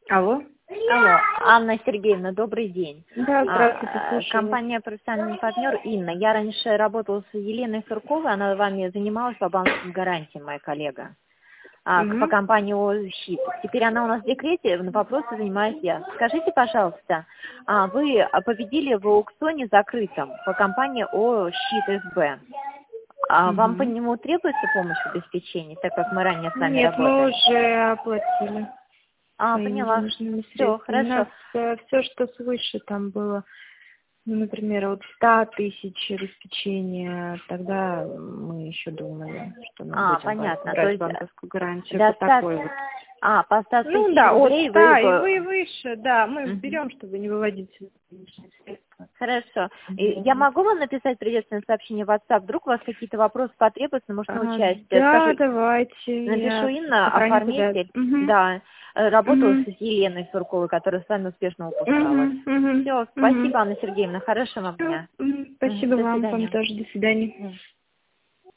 Алло? Алло, Анна Сергеевна, добрый день. Да, здравствуйте, слушаю. Компания «Профессиональный партнер» Инна. Я раньше работала с Еленой Сурковой, она вами занималась по банковским гарантиям, моя коллега. По компании «Щит». Теперь она у нас в декрете, на вопросы занимаюсь я. Скажите, пожалуйста, вы победили в аукционе закрытом по компании «Щит СБ». Вам по нему требуется помощь в обеспечении, так как мы ранее с вами Нет, работали? мы уже оплатили. Поняла. Все, хорошо. У нас все, что свыше там было, ну, например, от 100 тысяч обеспечения, тогда мы еще думали, что мы будем понятно. брать То есть банковскую гарантию. до Вот такой вот. по 100 Ну тысяч да, от рублей 100 и вы... выше, да, мы берем, чтобы не выводить лишние средства. Хорошо. Я могу вам написать приветственное сообщение в WhatsApp? Вдруг у вас какие-то вопросы потребуются, может, на участие? Да, Скажу, давайте. напишу Инна, сохраните, оформитель. Да. Работала с Еленой Сурковой, которая с вами успешно выпускалась. Все, спасибо, Анна Сергеевна. Хорошего вам дня. Спасибо До вам свидания. тоже. До свидания.